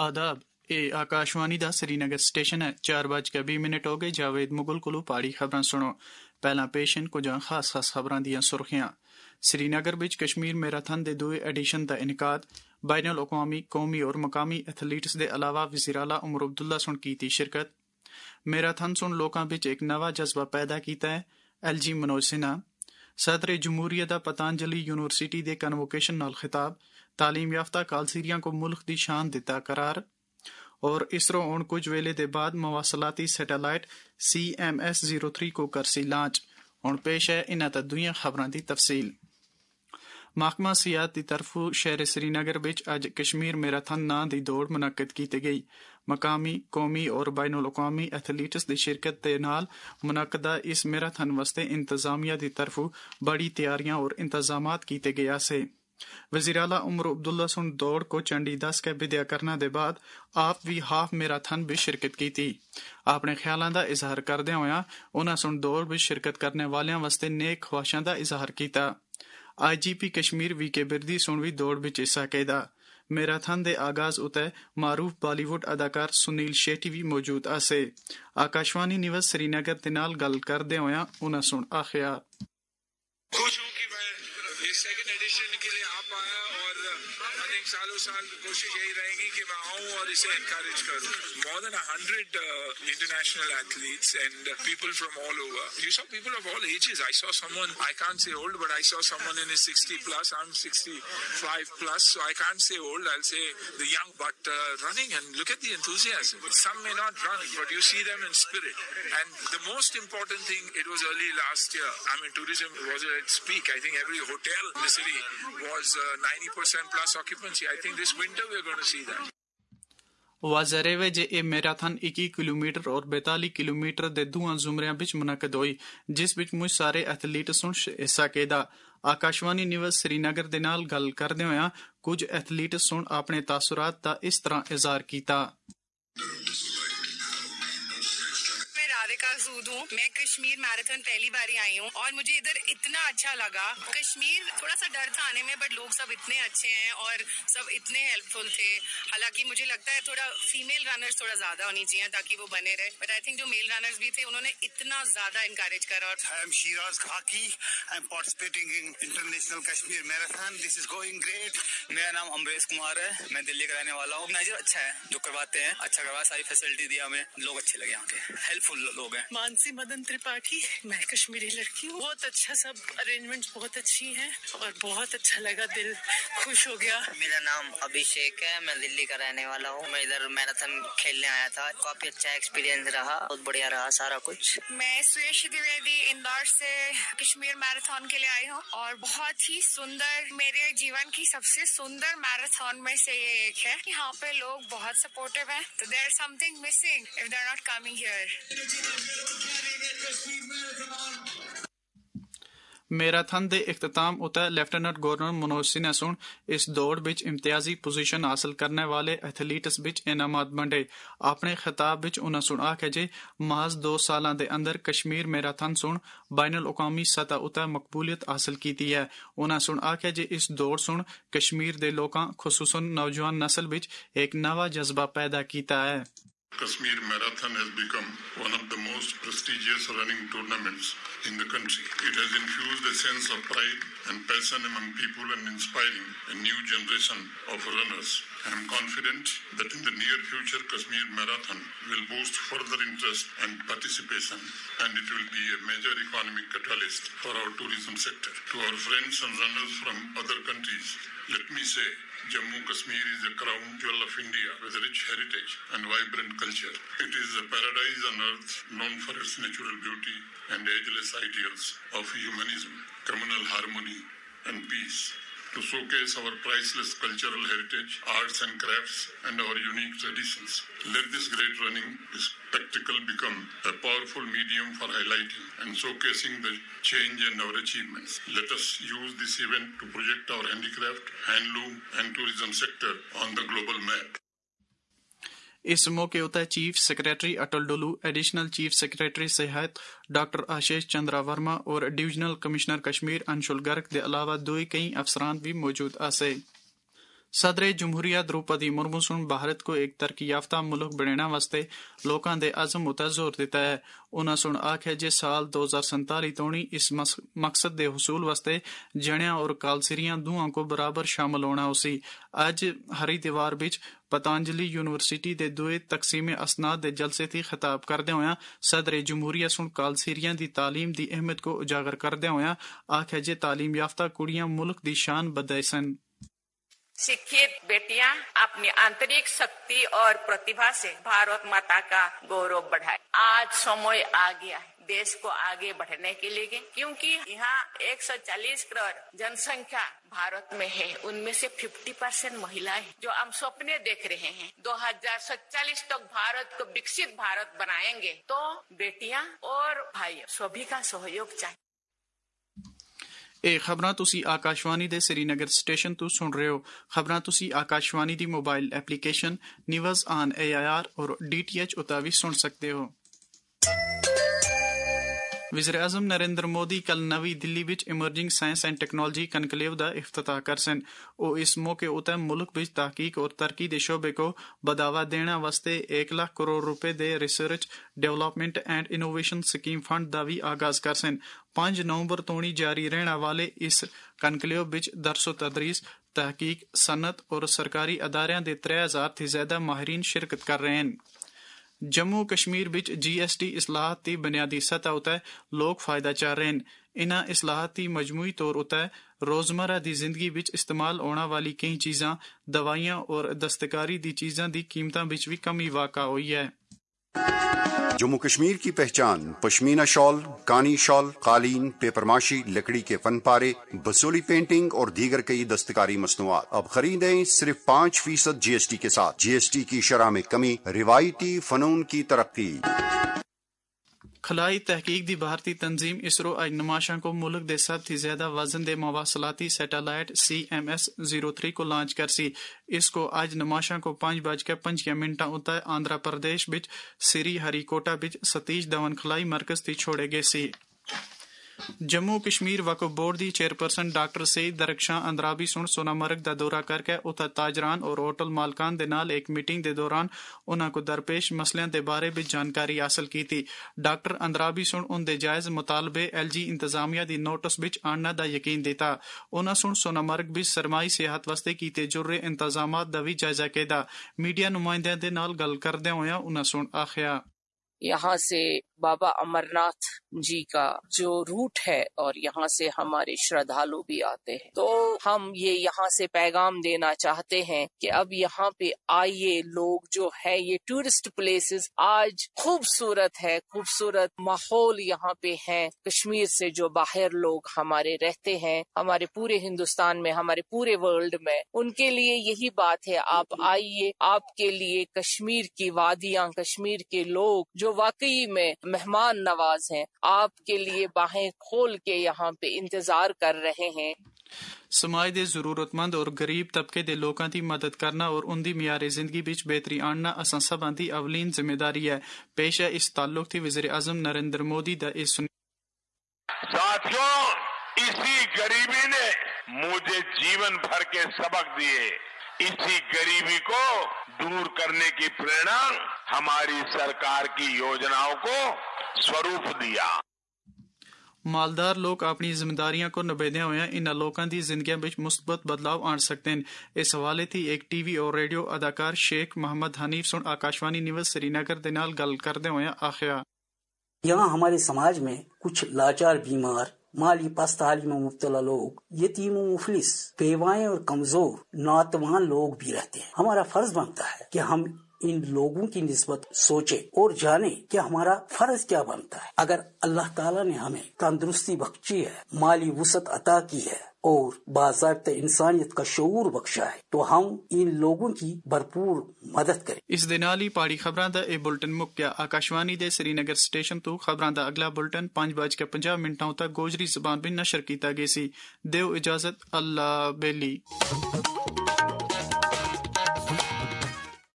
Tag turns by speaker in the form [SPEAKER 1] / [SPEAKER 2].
[SPEAKER 1] आदाब ਇਹ ਆਕਾਸ਼ਵਾਣੀ ਦਾ ਸ੍ਰੀਨਗਰ ਸਟੇਸ਼ਨ ਹੈ 4:20 ਹੋ ਗਏ ਜਾਵੇਦ ਮੁਗਲ ਕੋਲੋਂ ਪਾੜੀ ਖਬਰਾਂ ਸੁਣੋ ਪਹਿਲਾਂ ਪੇਸ਼ਨ ਕੁਝ ਖਾਸ ਖਬਰਾਂ ਦੀਆਂ ਸੁਰਖੀਆਂ ਸ੍ਰੀਨਗਰ ਵਿੱਚ ਕਸ਼ਮੀਰ ਮੈਰਾਥਨ ਦੇ ਦੂਏ ਐਡੀਸ਼ਨ ਦਾ ਇਨਕਾਦ बैन अल-अक़वामी कौमी और मकामी एथलीट्स के अलावा वज़ीर आला उमर अब्दुल्ला सुन की शिरकत मैराथन सुन लोगों में एक नवा जज्बा पैदा किया है LG मनोज सिन्हा सदर जमहूरियत दा पतंजलि यूनिवर्सिटी के कन्वोकेशन नाल खिताब तालीम याफ्ता कालसीरियां को मुल्क की शान दिता करार और इसरो हुण कुछ वेले दे बाद मवासलाती सैटेलाइट CMS-03 को करसी लांच हुण पेश है इन्हां ता दूईयां खबरां दी तफसील महकमा सियाहत की तरफों शहर श्रीनगर विच अज कश्मीर मैराथन नां दी दौड़ मुनक्कद की गई मकामी कौमी और बैन अल-अक़वामी एथलीट्स की शिरकत के नाल मुनक्कदा इस मैराथन वास्ते इंतजामिया की तरफों बड़ी तैयारियां और इंतजामात किए गया से वज़ीर आला उमर अब्दुल्ला सुन दौड़ को चंडी दस के विद्या करने के बाद आप भी हाफ मैराथन भी शिरकत की थी अपने ख्यालों का इजहार करदे होया उन्हां सुन दौड़ में शिरकत करने वालियां वास्ते नेक ख्वाहिशां का इजहार किया IGP कश्मीर VK बिरदी सुन भी दौड़ विच हिस्सा कैदा मैराथन दे आगाज उते मारूफ बॉलीवुड अदाकार सुनील शेट्टी भी मौजूद आसे आकाशवाणी न्यूज़ श्रीनगर दे नाल गल करदे होया उन्हां सुन आखिया
[SPEAKER 2] खुश हूं कि मैं ये सेकंड एडिशन के लिए आ पाया और अनेक सालों साल कोशिश यही रहेगी कि मैं आऊं और इसे एनकरेज करूं more than 100 international athletes and people from all over. You saw people of all ages. I saw someone, I can't say old, but I saw someone in his 60 plus. I'm 65 plus, so I can't say old. I'll say the young, but running, and look at the enthusiasm. Some may not run, but you see them in spirit. And the most important thing, it was early last year. I mean, tourism was at its peak. I think every hotel in the city was 90% plus occupancy. I think this winter we're going to see that.
[SPEAKER 1] वाजरेवे जे ए marathon 21 kilometre और 42 kilometre दे दुआं जुमरियां विच मुनक्कद होई जिस विच मुझ सारे athlete सुन हिस्सा केदा आकाशवाणी न्यूज़ श्रीनगर दे नाल गल करदे होया कुछ एथलीट सुन अपने तासुरात दा इस तरह इजहार कीता
[SPEAKER 3] मैं कश्मीर मैराथन पहली बार आई हूँ और मुझे इधर इतना अच्छा लगा कश्मीर थोड़ा सा डर था आने में बट लोग सब इतने अच्छे हैं और सब इतने हेल्पफुल थे हालांकि मुझे लगता है थोड़ा फीमेल रनर्स थोड़ा ज्यादा होनी चाहिए ताकि वो बने रहे बट आई थिंक जो मेल रनर्स भी थे उन्होंने इतना ज्यादा इनकरेज करा
[SPEAKER 4] आई am Shiraz Khaki I am participating in international Kashmir marathon this is going great मेरा नाम अमरेश कुमार है मैं दिल्ली का रहने वाला हूँ मैनेजर अच्छा है जो करवाते हैं अच्छा करवा सारी फैसिलिटी दिया हमें लोग अच्छे लगे यहाँ के हेल्पफुल लोग हैं
[SPEAKER 5] मानसी मदन त्रिपाठी मैं कश्मीरी लड़की हूँ बहुत अच्छा सब अरेंजमेंट्स बहुत अच्छी हैं और बहुत अच्छा लगा दिल खुश हो गया
[SPEAKER 6] मेरा नाम अभिषेक है मैं दिल्ली का रहने वाला हूँ मैं इधर मैराथन खेलने आया था काफी अच्छा एक्सपीरियंस रहा बहुत बढ़िया रहा सारा कुछ
[SPEAKER 3] मैं सुयश द्विवेदी इंदौर से कश्मीर मैराथन के लिए आई हूँ और बहुत ही सुंदर मेरे जीवन की सबसे सुंदर मैराथन में से ये एक है यहाँ पे लोग बहुत सपोर्टिव हैं तो there is something missing if they are not coming here
[SPEAKER 1] marathon के इख्तिताम उते लेफ्टिनेंट गवर्नर मनोज सिन्हा सुन इस दौड़ विच इम्तियाजी पोजीशन हासिल करने वाले एथलीट्स विच इनामात बंडे अपने खिताब विच उन्हां सुन आखे जे महज 2 सालां दे अंदर कश्मीर मैराथन सुन बैन अल-अक़वामी सतह उते मकबूलियत हासिल की है उन्हां सुन आखे जे इस दौड़ सुन कश्मीर दे लोकां खुसूसन नौजवान नस्ल विच एक नवा जज्बा पैदा किया है
[SPEAKER 7] Kashmir Marathon has become one of the most prestigious running tournaments in the country. It has infused a sense of pride and passion among people and inspiring a new generation of runners. I am confident that in the near future Kashmir Marathon will boost further interest and participation and it will be a major economic catalyst for our tourism sector. To our friends and runners from other countries, let me say Jammu Kashmir is a crown jewel of India with a rich heritage and vibrant culture. It is a paradise on earth known for its natural beauty and ageless ideals of humanism, communal harmony and peace. To showcase our priceless cultural heritage, arts and crafts and our unique traditions, let this great running spectacle become a powerful medium for highlighting and showcasing the change in our achievements. Let us use this event to project our handicraft, handloom and tourism sector on the global map.
[SPEAKER 1] इस मौके उते chief secretary Atal Dulloo additional chief secretary सेहत doctor Ashish Chandra Verma और divisional commissioner Kashmir Anshul Garg के अलावा दो कई अफसरान भी मौजूद आसे सदर जमहूरिया द्रौपदी मुर्मू सुन भारत को एक तरक्की याफ्ता मुल्क बनाने वास्ते लोकां दे अज़म उते जोर दिता है। उन्हां सुन आख्या जे साल 2047 तोणी इस मकसद दे हुसूल वास्ते जणियां और कालसिरियां दुआं को बराबर शामिल होना उसी। अज हरी दीवार बिच पतंजलि यूनिवर्सिटी दे दुए तकसीम असनाद दे जलसे थी खिताब करदे होया सदर जमहूरिया सुन कालसिरियां दी तालीम दी अहमियत को उजागर करदे होया आख्या जे तालीम याफ्ता कुड़ियां मुल्क दी शान बधाई सन।
[SPEAKER 8] शिक्षित बेटियां अपनी आंतरिक शक्ति और प्रतिभा से भारत माता का गौरव बढ़ाए। आज समय आ गया है देश को आगे बढ़ने के लिए, क्योंकि यहाँ 140 करोड़ जनसंख्या भारत में है। उनमें से 50% महिलाएं जो हम सपने देख रहे हैं 2047 तक भारत को विकसित भारत बनाएंगे, तो बेटियां और भाई सभी का सहयोग चाहिए।
[SPEAKER 1] ਇਹ ਖਬਰਾਂ ਤੁਸੀਂ ਆਕਾਸ਼ਵਾਣੀ ਦੇ ਸ੍ਰੀਨਗਰ ਸਟੇਸ਼ਨ ਤੋਂ ਸੁਣ ਰਹੇ ਹੋ। ਖਬਰਾਂ ਤੁਸੀਂ ਆਕਾਸ਼ਵਾਣੀ ਦੀ mobile application news on AIR और DTH ਉਤੇ ਵੀ ਸੁਣ ਸਕਦੇ ਹੋ। वज़ीर आज़म नरेंद्र मोदी कल नवी दिल्ली विच emerging science and technology conclave का इफ्तिताह करसन। ओ इस मौके उते मुल्क विच तहकीक और तरक्की के शोबे को बढ़ावा देने वास्ते 1 लाख करोड़ रुपए दे research development and innovation scheme fund का भी आगाज करसन। 5 नवंबर तोणी जारी रहने वाले इस कनकलेव विच दरसो तदरीस तहकीक सनत और सरकारी अदारियां दे 3000 थी ज्यादा माहिरीन शिरकत कर रहे हैं। जम्मू कश्मीर विच GST इस्लाहात की बुनियादी सतह उते लोग फायदा चाह रहे हैं। इन्हां इस्लाहात की मजमूई तौर उते रोजमर्रा की जिंदगी विच इस्तेमाल होने वाली कई चीज़ां दवाइयां और दस्तकारी दी चीज़ां की कीमतां विच भी कमी वाक़ा हुई है।
[SPEAKER 9] जम्मू कश्मीर की पहचान पश्मीना शॉल, कानी शॉल, कालीन, पेपरमाशी, लकड़ी के फनपारे, बसोली पेंटिंग और दीगर कई दस्तकारी मसनूआत। अब खरीदें सिर्फ 5% GST के साथ। GST की शरह में कमी, रिवायती फनून की तरक्की।
[SPEAKER 1] खलाई तहकीक दी भारतीय तंजीम इसरो आज नमाशां को मुल्क दे सब थी ज्यादा वजन दे मवासलाती सैटेलाइट CMS-03 को लॉन्च कर सी। इसको आज नमाशां को 5:05 उते आंध्र प्रदेश बिच सिरी हरिकोटा बिच सतीश धवन खलाई मरकज थी छोड़े गए सी। जम्मू कश्मीर वक्फ बोर्ड की चेयरपर्सन डॉक्टर सईद दरख्शां अंद्राबी सुन सोनामर्ग का दौरा करके उत्थे ताजरान और होटल मालकान दे नाल एक मीटिंग के दौरान उन्हां को दरपेश मसलियां दे बारे में जानकारी हासिल की थी। डॉक्टर अंद्राबी सुन उनके जायज मुतालबे LG इंतजामिया की नोटिस विच आने का यकीन दिता। उन्हां सुन सोनामर्ग विच सरमाई सेहत वास्ते कीते जुर्रे इंतजामात दा भी जायजा किया। मीडिया नुमाइंदियां दे नाल गल करदे होया उन्हां सुन आखिया
[SPEAKER 5] यहाँ से बाबा अमरनाथ जी का जो रूट है और यहाँ से हमारे श्रद्धालु भी आते हैं, तो हम ये यहाँ से पैगाम देना चाहते हैं कि अब यहाँ पे आइए लोग जो है, ये टूरिस्ट प्लेसेस आज खूबसूरत है, खूबसूरत माहौल यहाँ पे है। कश्मीर से जो बाहर लोग हमारे रहते हैं, हमारे पूरे हिंदुस्तान में, हमारे पूरे वर्ल्ड में, उनके लिए यही बात है, आप आइए। आपके लिए कश्मीर की वादियां, कश्मीर के लोग जो वाकई में मेहमान नवाज हैं, आपके लिए बाहें खोल के यहाँ पे इंतजार कर रहे हैं।
[SPEAKER 1] समाज दे जरूरतमंद और गरीब तबके दे लोकां दी मदद करना और उनदी मियारे जिंदगी विच बेहतरी आनना असां सभां दी अवलीन जिम्मेदारी है। पेश है इस ताल्लुक थी वज़ीर आज़म नरेंद्र मोदी दा इस
[SPEAKER 10] साथियों, इसी गरीबी ने मुझे जीवन भर के सबक दिए। इसी गरीबी को दूर करने की प्रेरणा हमारी सरकार की योजनाओं को स्वरूप दिया।
[SPEAKER 1] मालदार लोग अपनी जिम्मेदारियां को निभाते हुए इन लोगों की जिंदगी में मुस्बत बदलाव आन सकते हैं। इस हवाले थी एक TV और रेडियो अदाकार शेख मोहम्मद हनीफ सुन आकाशवाणी न्यूज़ श्रीनगर दे नाल गल करदे हुए आखिया
[SPEAKER 11] यहाँ हमारे समाज में कुछ लाचार, बीमार, माली पस्ताली में मुब्तला लोग, यतीम मुफलिस, बेवाएं और कमजोर नातवान लोग भी रहते हैं। हमारा फर्ज बनता है कि हम इन लोगों की निस्बत सोचे और जाने कि हमारा फर्ज क्या बनता है। अगर अल्लाह ताला ने हमें तंदुरुस्ती बख्शी है, माली वुसअत अता की है और बाज़ाब्ता इंसानियत का शऊर बख्शा है, तो हम इन लोगों की भरपूर मदद करें।
[SPEAKER 1] इस दे नाल ही पाड़ी खबरां दा ए बुलेटिन मुक्या। आकाशवाणी दे श्रीनगर स्टेशन तो खबरां दा अगला बुलेटिन 5:50 तक गोजरी ज़बान में नशर कीता गया सी। देव इजाजत, अल्लाह बेली।